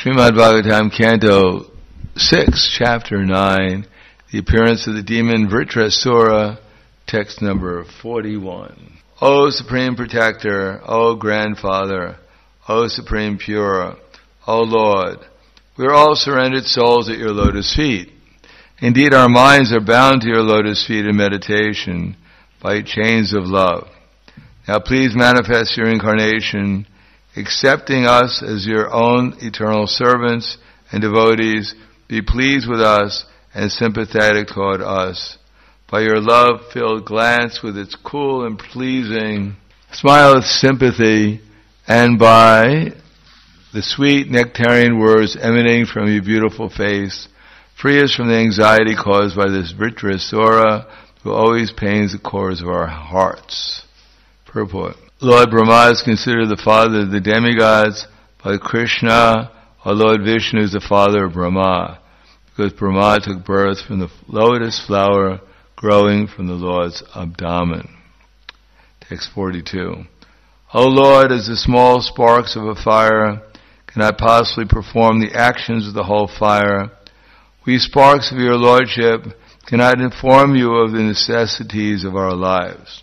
Srimad Bhagavatam, Canto 6, Chapter 9, the appearance of the demon Vritrasura, text number 41. O Supreme Protector, O Grandfather, O Supreme Pure, O Lord, we are all surrendered souls at your lotus feet. Indeed, our minds are bound to your lotus feet in meditation by chains of love. Now please manifest your incarnation, accepting us as your own eternal servants and devotees. Be pleased with us and sympathetic toward us. By your love-filled glance with its cool and pleasing smile of sympathy, and by the sweet nectarian words emanating from your beautiful face, free us from the anxiety caused by this Vritrasura, who always pains the cores of our hearts. Purport. Lord Brahma is considered the father of the demigods, but Krishna, or Lord Vishnu, is the father of Brahma, because Brahma took birth from the lotus flower growing from the Lord's abdomen. Text 42. O Lord, as the small sparks of a fire cannot possibly perform the actions of the whole fire, we sparks of your Lordship cannot inform you of the necessities of our lives.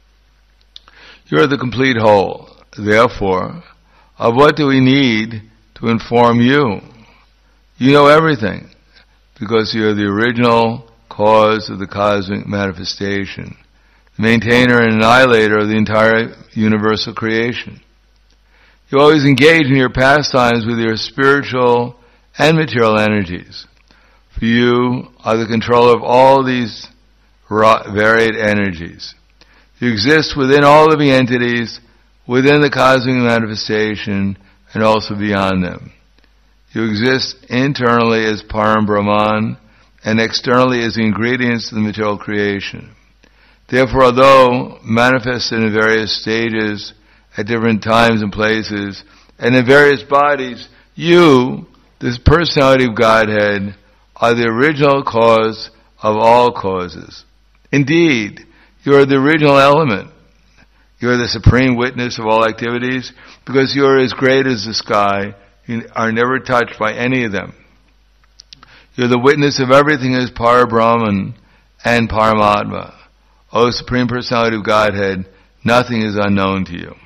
You are the complete whole. Therefore, of what do we need to inform you? You know everything, because you are the original cause of the cosmic manifestation, the maintainer and annihilator of the entire universal creation. You always engage in your pastimes with your spiritual and material energies. For you are the controller of all these varied energies. You exist within all living entities, within the cosmic manifestation, and also beyond them. You exist internally as Param Brahman, and externally as the ingredients of the material creation. Therefore, although manifested in various stages, at different times and places, and in various bodies, you, this personality of Godhead, are the original cause of all causes. Indeed, you are the original element. You are the supreme witness of all activities, because you are as great as the sky. You are never touched by any of them. You are the witness of everything as Parabrahman and Paramatma. O Supreme Personality of Godhead, nothing is unknown to you.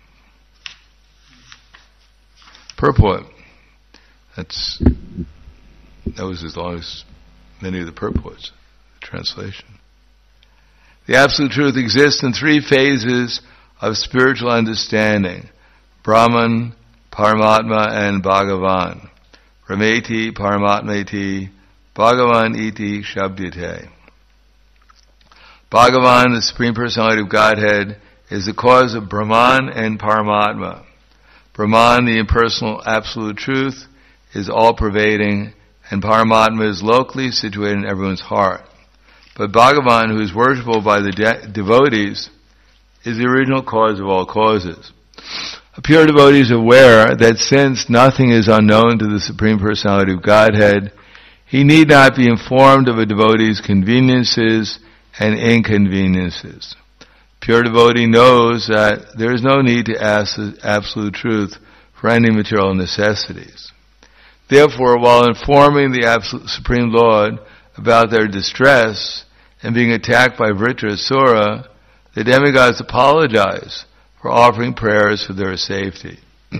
Purport. That was as long as many of the purports, the translation. The Absolute Truth exists in three phases of spiritual understanding: Brahman, Paramatma, and Bhagavan. Brahmeti, Paramatmeti, Bhagavan iti Shabdite. Bhagavan, the Supreme Personality of Godhead, is the cause of Brahman and Paramatma. Brahman, the impersonal Absolute Truth, is all-pervading, and Paramatma is locally situated in everyone's heart. But Bhagavan, who is worshipable by the devotees, is the original cause of all causes. A pure devotee is aware that since nothing is unknown to the Supreme Personality of Godhead, he need not be informed of a devotee's conveniences and inconveniences. Pure devotee knows that there is no need to ask the Absolute Truth for any material necessities. Therefore, while informing the Absolute Supreme Lord about their distress and being attacked by Vritrasura, the demigods apologize for offering prayers for their safety.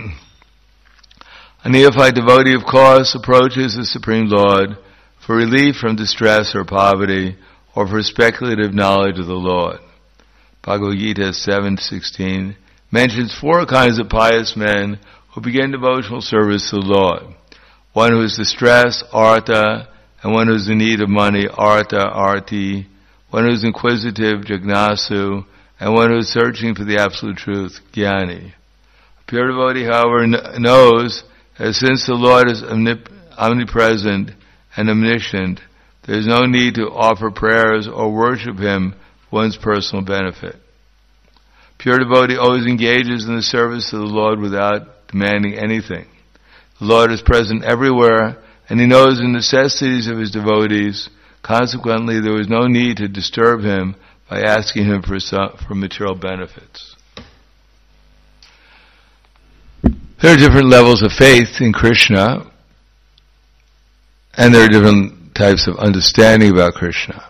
A neophyte devotee, of course, approaches the Supreme Lord for relief from distress or poverty, or for speculative knowledge of the Lord. Bhagavad Gita 7:16 mentions four kinds of pious men who begin devotional service to the Lord. One who is distressed, artha, and one who is in need of money, artha, arti, one who is inquisitive, jagnasu, and one who is searching for the Absolute Truth, jnani. A pure devotee, however, knows that since the Lord is omnipresent and omniscient, there is no need to offer prayers or worship Him for one's personal benefit. Pure devotee always engages in the service of the Lord without demanding anything. The Lord is present everywhere, and He knows the necessities of His devotees. Consequently, there is no need to disturb Him by asking Him for material benefits. There are different levels of faith in Krishna. And there are different types of understanding about Krishna.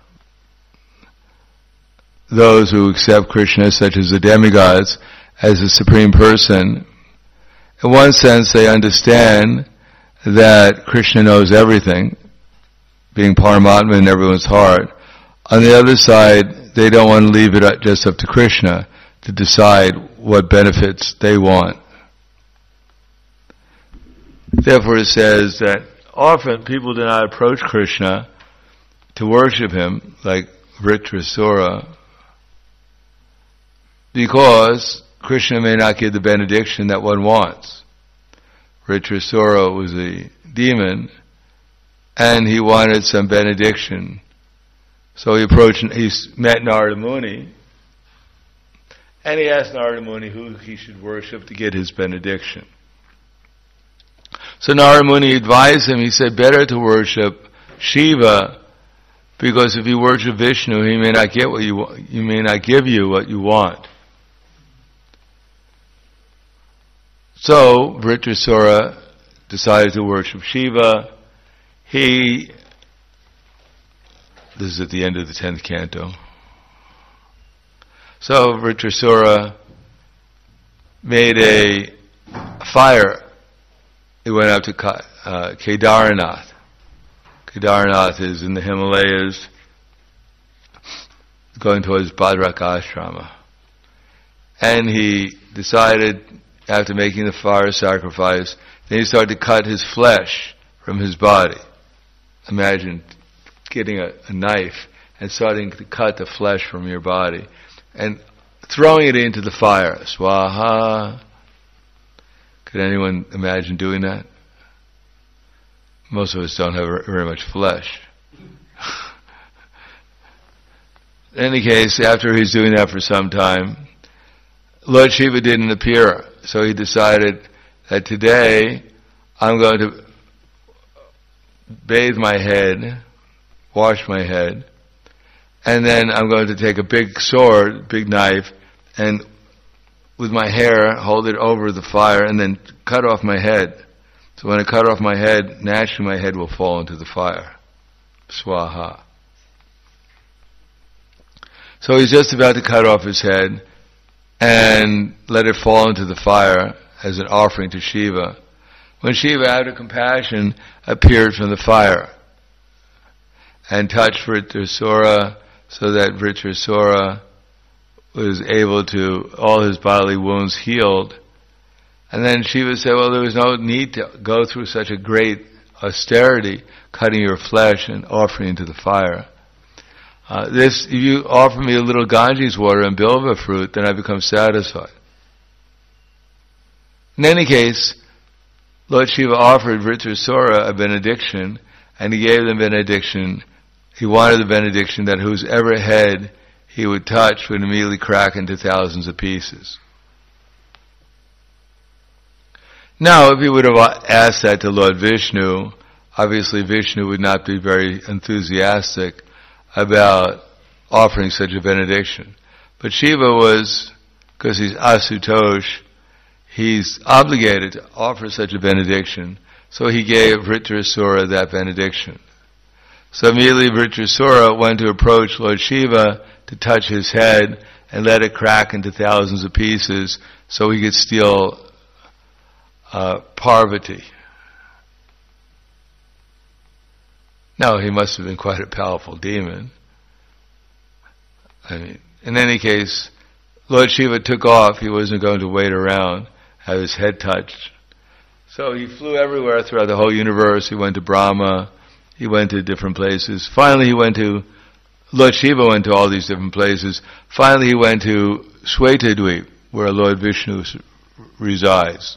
Those who accept Krishna, such as the demigods, as a supreme person, in one sense they understand that Krishna knows everything, being Paramatma in everyone's heart. On the other side, they don't want to leave it just up to Krishna to decide what benefits they want. Therefore it says that often people do not approach Krishna to worship him, like Vritrasura, because Krishna may not give the benediction that one wants. Vritrasura was a demon, and he wanted some benediction. So he met Narada Muni, and he asked Narada Muni who he should worship to get his benediction. So Narada Muni advised him, he said, better to worship Shiva, because if you worship Vishnu, he may not get what you want, he may not give you what you want. So Vritrasura decided to worship Shiva. This is at the end of the 10th canto. So Vritrasura made a fire. He went up to Kedarnath. Kedarnath is in the Himalayas, going towards Badrak Ashrama. And he decided, after making the fire sacrifice, then he started to cut his flesh from his body. Imagine getting a knife and starting to cut the flesh from your body and throwing it into the fire. Swaha. Could anyone imagine doing that? Most of us don't have very much flesh. In any case, after he's doing that for some time, Lord Shiva didn't appear. So he decided that today I'm going to bathe my head, wash my head, and then I'm going to take a big sword, big knife, and with my hair hold it over the fire and then cut off my head. So when I cut off my head, naturally my head will fall into the fire. Swaha. So he's just about to cut off his head and let it fall into the fire as an offering to Shiva, when Shiva, out of compassion, appeared from the fire and touched Vritrasura, so that Vritrasura was able to, all his bodily wounds healed. And then Shiva said, well, there was no need to go through such a great austerity, cutting your flesh and offering into the fire. If you offer me a little Ganges water and bilva fruit, then I become satisfied. In any case, Lord Shiva offered Vritrasura a benediction, and he gave the benediction. He wanted the benediction that whosever head he would touch would immediately crack into thousands of pieces. Now, if he would have asked that to Lord Vishnu, obviously Vishnu would not be very enthusiastic about offering such a benediction. But Shiva was, because he's Asutosh, he's obligated to offer such a benediction, so he gave Vritrasura that benediction. So immediately Vritrasura went to approach Lord Shiva to touch his head and let it crack into thousands of pieces so he could steal Parvati. Now, he must have been quite a powerful demon. I mean, in any case, Lord Shiva took off. He wasn't going to wait around, have his head touched. So he flew everywhere throughout the whole universe. He went to Brahma. He went to different places. Finally, Lord Shiva went to all these different places. Finally, he went to Shwetadweep, where Lord Vishnu resides.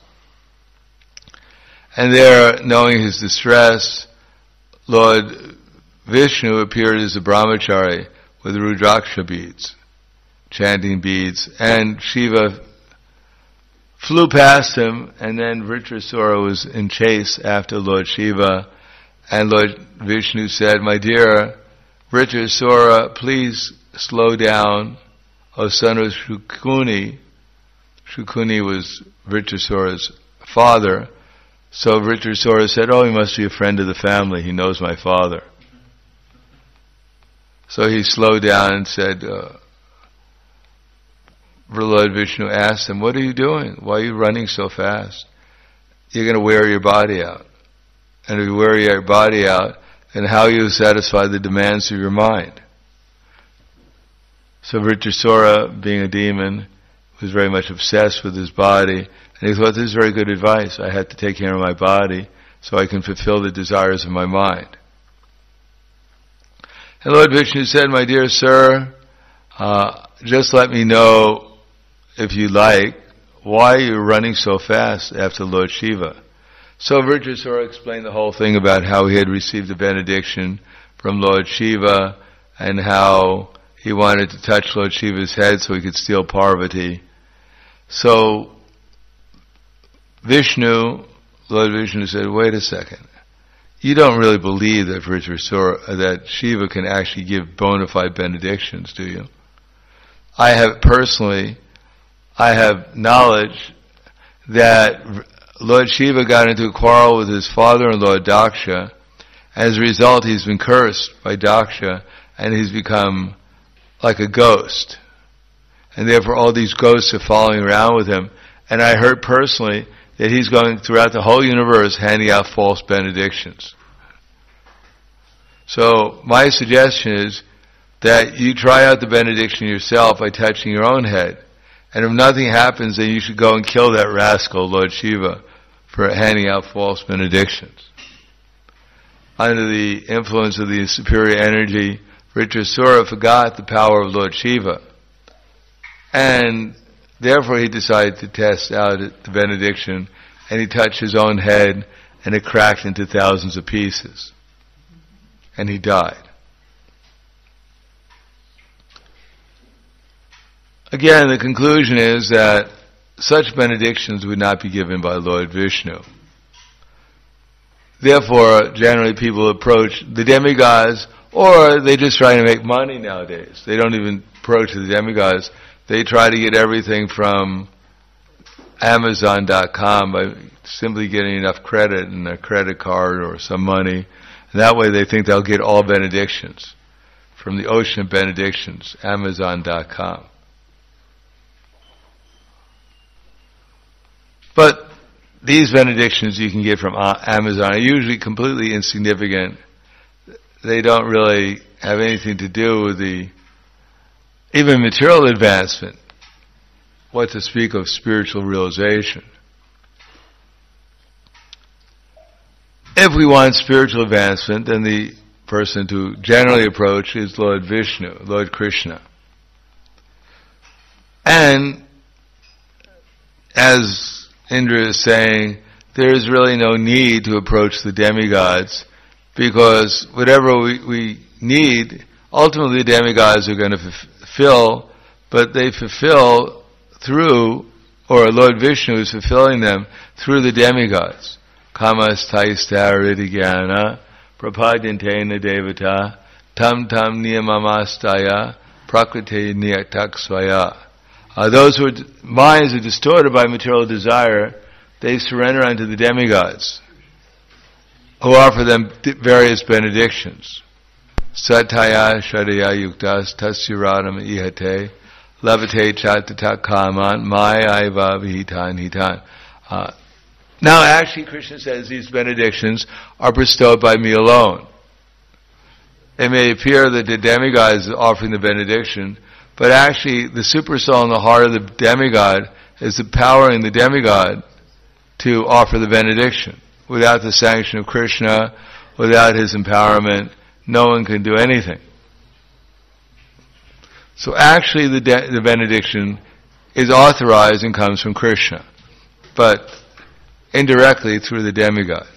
And there, knowing his distress, Lord Vishnu appeared as a brahmachari with Rudraksha beads, chanting beads, and Shiva flew past him, and then Vritrasura was in chase after Lord Shiva, and Lord Vishnu said, my dear Vritrasura, please slow down, O son of Shukuni. Shukuni was Vritrasura's father, So Vritrasura said, "Oh, he must be a friend of the family. He knows my father." So he slowed down and said, Lord Vishnu asked him, "What are you doing? Why are you running so fast? You're going to wear your body out. And if you wear your body out, then how you satisfy the demands of your mind?" So Vritrasura, being a demon, was very much obsessed with his body, and he thought, "This is very good advice. I have to take care of my body so I can fulfill the desires of my mind." And Lord Vishnu said, "My dear sir, just let me know, if you like, why you're running so fast after Lord Shiva." So Vritrasura explained the whole thing about how he had received a benediction from Lord Shiva and how he wanted to touch Lord Shiva's head so he could steal Parvati. So Lord Vishnu said, "Wait a second. You don't really believe that that Shiva can actually give bona fide benedictions, do you? I have knowledge that Lord Shiva got into a quarrel with his father-in-law Daksha. As a result, he's been cursed by Daksha, and he's become like a ghost. And therefore all these ghosts are following around with him. And I heard personally that he's going throughout the whole universe handing out false benedictions. So my suggestion is that you try out the benediction yourself by touching your own head. And if nothing happens, then you should go and kill that rascal, Lord Shiva, for handing out false benedictions." Under the influence of the superior energy, Vritrasura forgot the power of Lord Shiva. And therefore he decided to test out the benediction, and he touched his own head, and it cracked into thousands of pieces. And he died. Again, the conclusion is that such benedictions would not be given by Lord Vishnu. Therefore, generally people approach the demigods, or they just try to make money nowadays. They don't even approach the demigods. They try to get everything from Amazon.com by simply getting enough credit in their credit card or some money. And that way they think they'll get all benedictions from the ocean of benedictions, Amazon.com. But these benedictions you can get from Amazon are usually completely insignificant. They don't really have anything to do with even material advancement, what to speak of spiritual realization. If we want spiritual advancement, then the person to generally approach is Lord Vishnu, Lord Krishna. And as Indra is saying, there is really no need to approach the demigods, because whatever we need, ultimately the demigods are going to fulfill, but they fulfill through, or Lord Vishnu is fulfilling them through the demigods. Kamastaistaridigyana prapadyantena devata tam tam niyamamastaya prakriti niyataksvaya. Those whose minds are distorted by material desire, they surrender unto the demigods, who offer them various benedictions. Sataya shadaya yuktas tasyuradam ihate lavate chatata kaman mayaiva vihitan hitan. Now actually Krishna says these benedictions are bestowed by me alone. It may appear that the demigod is offering the benediction, but actually the super soul in the heart of the demigod is empowering the demigod to offer the benediction. Without the sanction of Krishna, without his empowerment, no one can do anything. So actually the benediction is authorized and comes from Krishna, but indirectly through the demigod.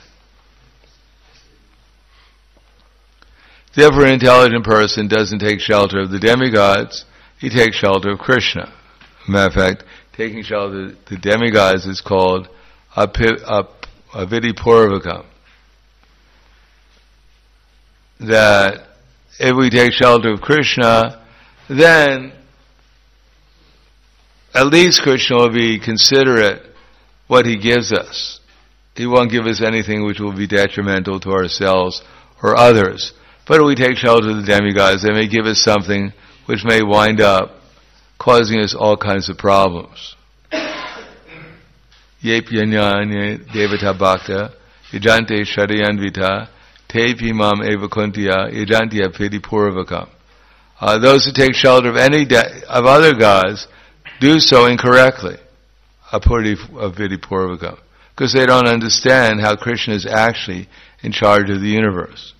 Therefore an intelligent person doesn't take shelter of the demigods, he takes shelter of Krishna. As a matter of fact, taking shelter of the demigods is called avidipurvakam. That if we take shelter of Krishna, then at least Krishna will be considerate what he gives us. He won't give us anything which will be detrimental to ourselves or others. But if we take shelter of the demigods, they may give us something which may wind up causing us all kinds of problems. Yepyanyanya devata bhakta yajante sharayanvita tepi mam eva kuntiya yajantiya piti purvakam. Those who take shelter of of other gods do so incorrectly. Apurti piti purvakam. Because they don't understand how Krishna is actually in charge of the universe.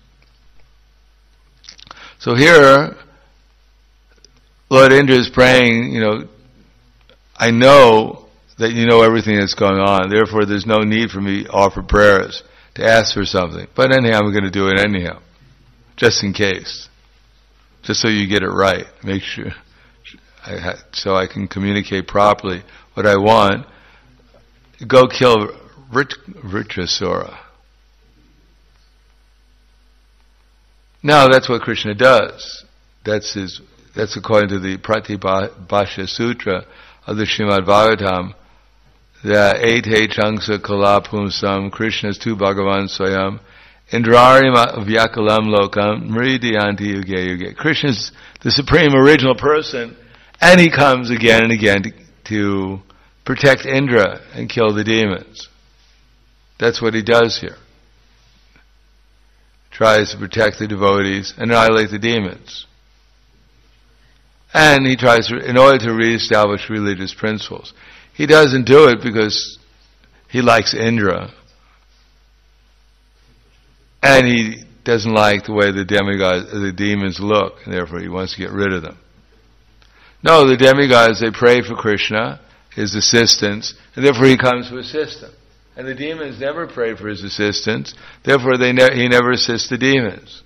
So here, Lord Indra is praying, I know that you know everything that's going on, therefore there's no need for me to offer prayers, to ask for something. But anyhow, I'm going to do it anyhow, just in case. Just so you get it right, make sure, so I can communicate properly what I want. Go kill Vritrasura. Now that's what Krishna does. That's according to the Pratibhashya Sutra of the Srimad Bhagavatam. The Ete Changsa Kala Pumsam, Krishna's tu Bhagavan Swayam, Indrarim Vyakalam Lokam, Mridiyanti Yuge Yuge. Krishna's the supreme original person, and he comes again and again to protect Indra and kill the demons. That's what he does here. Tries to protect the devotees and annihilate the demons. And he tries to, in order to reestablish religious principles. He doesn't do it because he likes Indra. And he doesn't like the way the demons look, and therefore he wants to get rid of them. No, the demigods, they pray for Krishna, his assistance, and therefore he comes to assist them. And the demons never pray for his assistance, therefore he never assists the demons.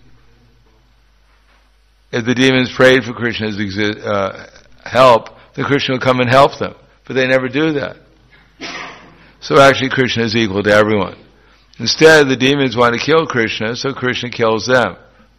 If the demons prayed for Krishna's help, then Krishna will come and help them. But they never do that. So actually Krishna is equal to everyone. Instead, the demons want to kill Krishna, so Krishna kills them.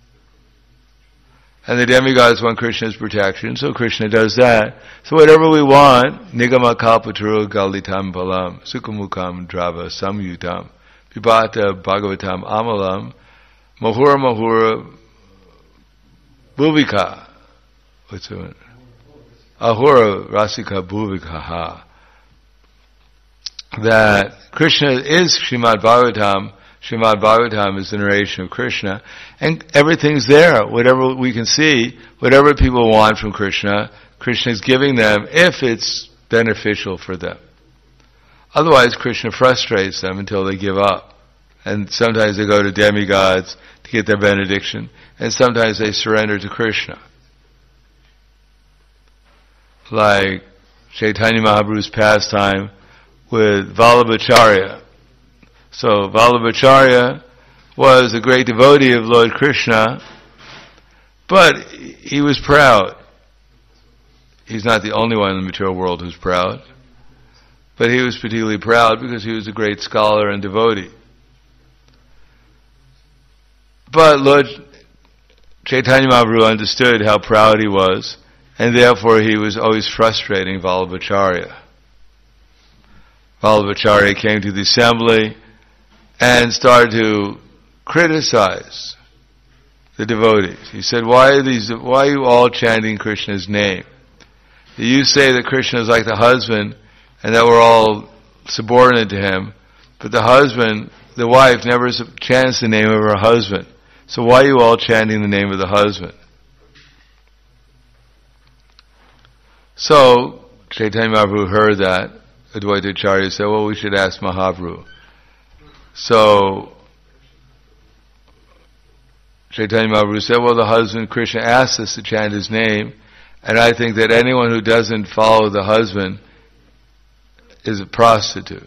And the demigods want Krishna's protection, so Krishna does that. So whatever we want, Nigama Kalpaturu Galitam Balam, Sukhamukam Drava Samyutam, Pibata Bhagavatam Amalam, Mahura Mahura Bhuvika. What's it? Ahura Rasika Bhuvikaha. That Krishna is Srimad Bhagavatam. Srimad Bhagavatam is the narration of Krishna, and everything's there. Whatever we can see, whatever people want from Krishna, Krishna is giving them if it's beneficial for them. Otherwise, Krishna frustrates them until they give up. And sometimes they go to demigods to get their benediction, and sometimes they surrender to Krishna. Like Chaitanya Mahaprabhu's pastime with Vallabhacharya. So Vallabhacharya was a great devotee of Lord Krishna, but he was proud. He's not the only one in the material world who's proud, but he was particularly proud because he was a great scholar and devotee. But Lord Chaitanya Mahaprabhu understood how proud he was, and therefore he was always frustrating Vallabhacharya. Vallabhacharya came to the assembly and started to criticize the devotees. He said, why are you all chanting Krishna's name? You say that Krishna is like the husband and that we're all subordinate to him, but the wife never chants the name of her husband. So why are you all chanting the name of the husband? So Chaitanya Mahaprabhu heard that. Advaita Acharya said, well, we should ask Mahaprabhu. So Chaitanya Mahaprabhu said, well, the husband Krishna asked us to chant his name, and I think that anyone who doesn't follow the husband is a prostitute.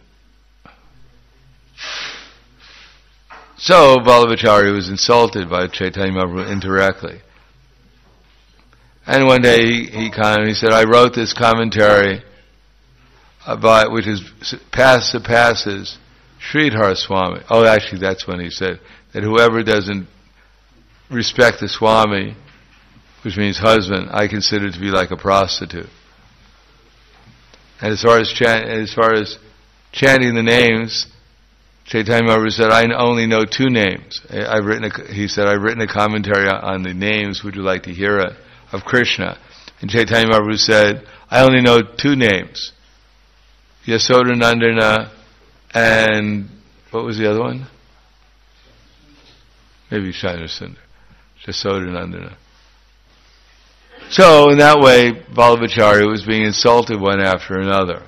So Vallabhacharya was insulted by Chaitanya Mahaprabhu indirectly. And one day he said, I wrote this commentary about which surpasses Sridhar Swami. Oh, actually that's when he said that whoever doesn't respect the Swami, which means husband, I consider to be like a prostitute. And as far as chanting the names, Chaitanya Mahaprabhu said, I only know 2 names. He said, I've written a commentary on the names, would you like to hear it, of Krishna? And Chaitanya Mahaprabhu said, I only know 2 names. Yasodanandana and, what was the other one? Maybe Shanasundar. Yasodanandana. So, in that way, Vallabhacharya was being insulted one after another.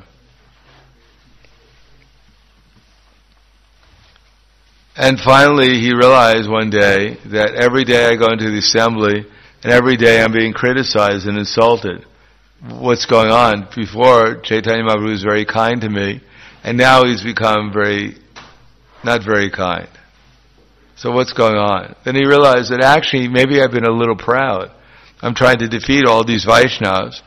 And finally, he realized one day that every day I go into the assembly, and every day I'm being criticized and insulted. What's going on? Before, Chaitanya Mahaprabhu was very kind to me, and now he's become not very kind. So what's going on? Then he realized that actually, maybe I've been a little proud. I'm trying to defeat all these Vaishnavas,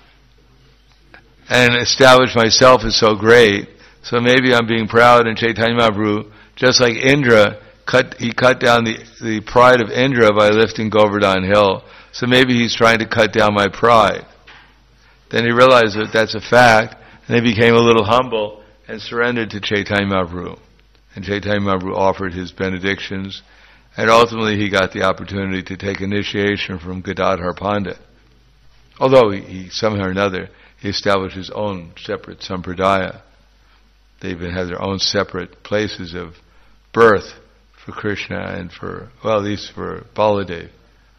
and establish myself as so great, so maybe I'm being proud, and Chaitanya Mahaprabhu, just like Indra, he cut down the pride of Indra by lifting Govardhan Hill. So maybe he's trying to cut down my pride. Then he realized that that's a fact, and he became a little humble and surrendered to Chaitanya Mahaprabhu. And Chaitanya Mahaprabhu offered his benedictions, and ultimately he got the opportunity to take initiation from Gadadhar Pandit. Although he somehow or another, he established his own separate sampradaya. They even had their own separate places of birth for Krishna and at least for Baladev.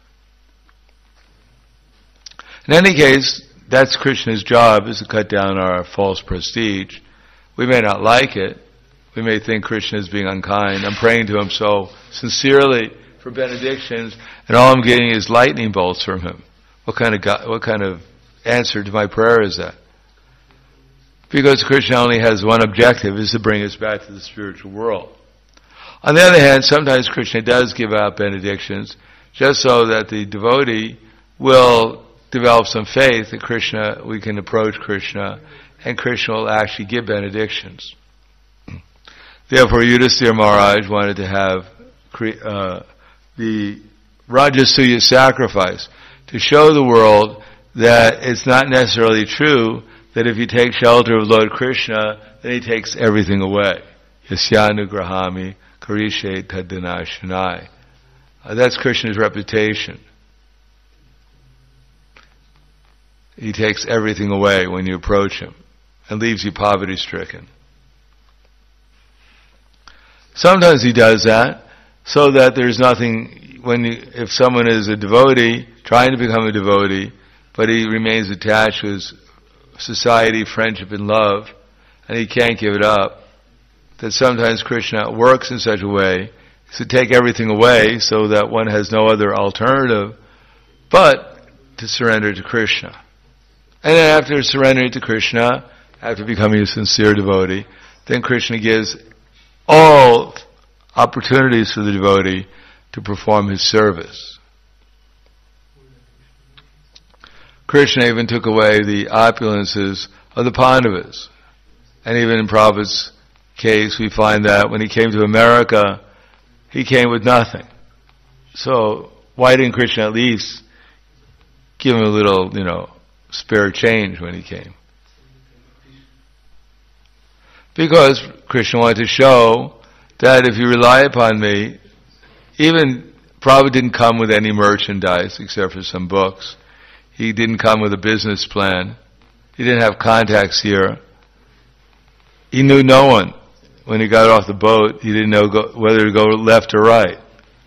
In any case, that's Krishna's job, is to cut down our false prestige. We may not like it. We may think Krishna is being unkind. I'm praying to him so sincerely for benedictions, and all I'm getting is lightning bolts from him. What kind of answer to my prayer is that? Because Krishna only has one objective, is to bring us back to the spiritual world. On the other hand, sometimes Krishna does give out benedictions, just so that the devotee will develop some faith that we can approach Krishna, and Krishna will actually give benedictions. Therefore, Yudhisthira Maharaj wanted to have the Rajasuya sacrifice, to show the world that it's not necessarily true that if you take shelter of Lord Krishna, then he takes everything away. Yasyanugrahami karishe taddanashanai. That's Krishna's reputation. He takes everything away when you approach him, and leaves you poverty-stricken. Sometimes he does that, so that there's nothing, if someone is a devotee, trying to become a devotee, but he remains attached to his society, friendship, and love, and he can't give it up, that sometimes Krishna works in such a way to take everything away so that one has no other alternative but to surrender to Krishna. And then after surrendering to Krishna, after becoming a sincere devotee, then Krishna gives all opportunities for the devotee to perform his service. Krishna even took away the opulences of the Pandavas. And even in Prabhupada's case, we find that when he came to America, he came with nothing. So, why didn't Krishna at least give him a little, spare change when he came? Because Krishna wanted to show that if you rely upon me, even Prabhupada didn't come with any merchandise except for some books. He didn't come with a business plan. He didn't have contacts here. He knew no one. When he got off the boat, he didn't know whether to go left or right.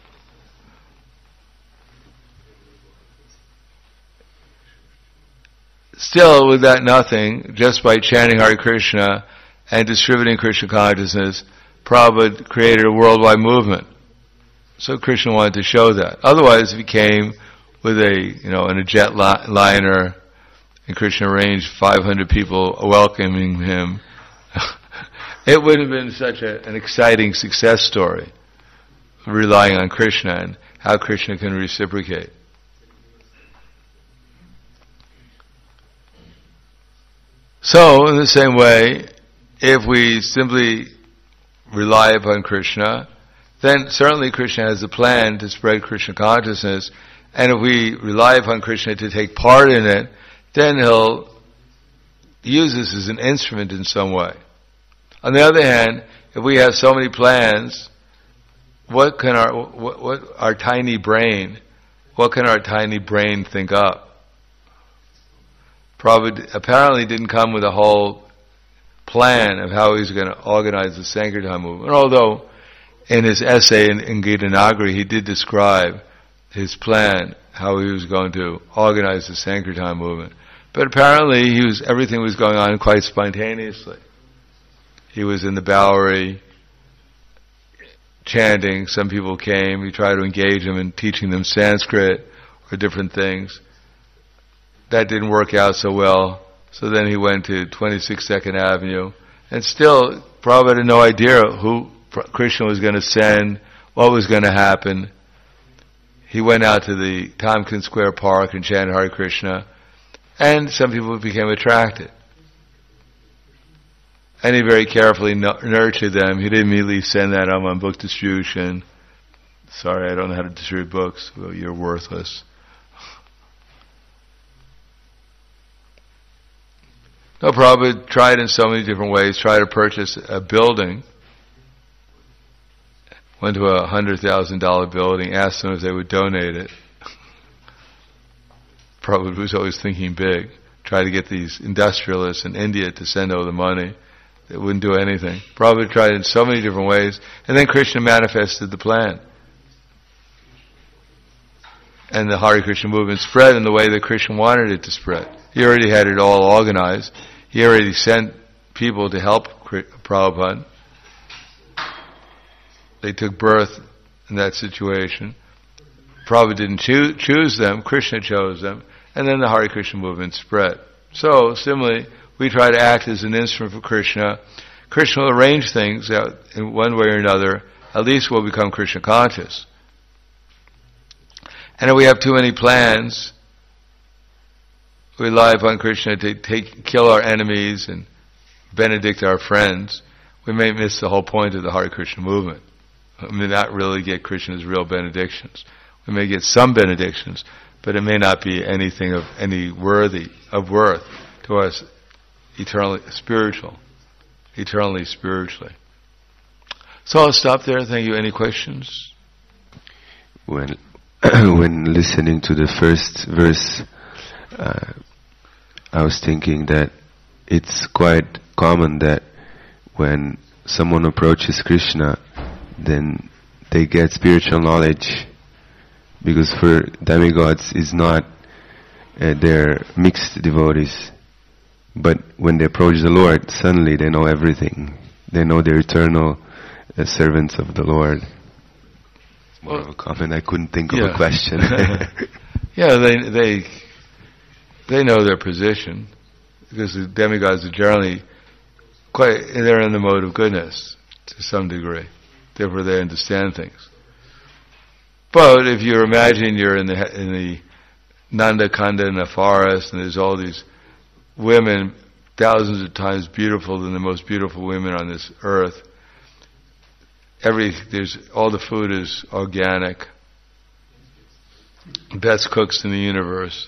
Still, with that nothing, just by chanting Hare Krishna and distributing Krishna consciousness, Prabhupada created a worldwide movement. So Krishna wanted to show that. Otherwise, if he came with in a jet liner, and Krishna arranged 500 people welcoming him, it would have been such an exciting success story, relying on Krishna and how Krishna can reciprocate. So, in the same way, if we simply rely upon Krishna, then certainly Krishna has a plan to spread Krishna consciousness, and if we rely upon Krishna to take part in it, then he'll use us as an instrument in some way. On the other hand, if we have so many plans, what can our tiny brain think up? Prabhupada apparently didn't come with a whole plan of how he's going to organize the Sankirtan movement, although in his essay in Gita Nagari he did describe his plan, how he was going to organize the Sankirtan movement. But apparently everything was going on quite spontaneously. He was in the Bowery chanting, some people came, he tried to engage them in teaching them Sanskrit or different things. That didn't work out so well, so then he went to 26 Second Avenue, and still Prabhupada had no idea who Krishna was going to send, what was going to happen. He went out to the Tompkins Square Park and chanted Hare Krishna, and some people became attracted. And he very carefully nurtured them. He didn't immediately send that on book distribution. Sorry, I don't know how to distribute books. Well, you're worthless. No, Prabhupada tried in so many different ways, tried to purchase a building, went to a $100,000 building, asked them if they would donate it. Prabhupada was always thinking big, tried to get these industrialists in India to send over the money. They wouldn't do anything. Prabhupada tried in so many different ways, and then Krishna manifested the plan. And the Hare Krishna movement spread in the way that Krishna wanted it to spread. He already had it all organized. He already sent people to help Prabhupada. They took birth in that situation. Prabhupada didn't choose them, Krishna chose them, and then the Hare Krishna movement spread. So, similarly, we try to act as an instrument for Krishna. Krishna will arrange things out in one way or another. At least we'll become Krishna conscious. And if we have too many plans, we rely upon Krishna to kill our enemies and benedict our friends, we may miss the whole point of the Hare Krishna movement. We may not really get Krishna's real benedictions. We may get some benedictions, but it may not be anything of any worth to us eternally spiritually. So I'll stop there. Thank you. Any questions? When listening to the first verse, I was thinking that it's quite common that when someone approaches Krishna, then they get spiritual knowledge, because for demigods is not they're mixed devotees. But when they approach the Lord, suddenly they know everything. They know they're eternal servants of the Lord. It's more of a comment. I couldn't think of a question. Yeah, they know their position, because the demigods are generally they're in the mode of goodness to some degree. Therefore, they understand things. But if you imagine you're in the Nanda Kanda in the forest, and there's all these women, thousands of times beautiful than the most beautiful women on this earth. All the food is organic. Best cooks in the universe.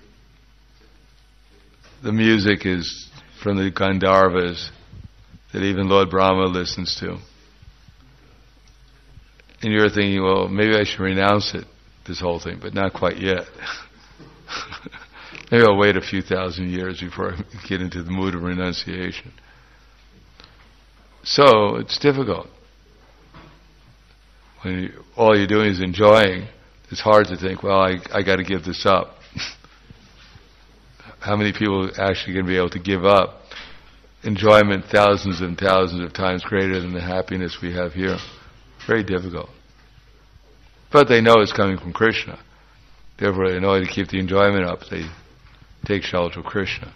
The music is from the Gandharvas that even Lord Brahma listens to. And you're thinking, well, maybe I should renounce it, this whole thing, but not quite yet. Maybe I'll wait a few thousand years before I get into the mood of renunciation. So, it's difficult. When all you're doing is enjoying, it's hard to think, well, I got to give this up. How many people are actually going to be able to give up enjoyment thousands and thousands of times greater than the happiness we have here? Very difficult. But they know it's coming from Krishna. Therefore, in order to keep the enjoyment up, they take shelter of Krishna.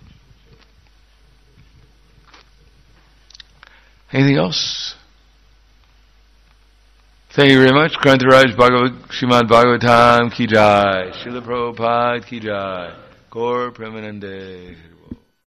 Anything else? Thank you very much. Grantaraj Srimad Bhagavatam ki jai. Srila Prabhupada ki jai. Gaur Premanande.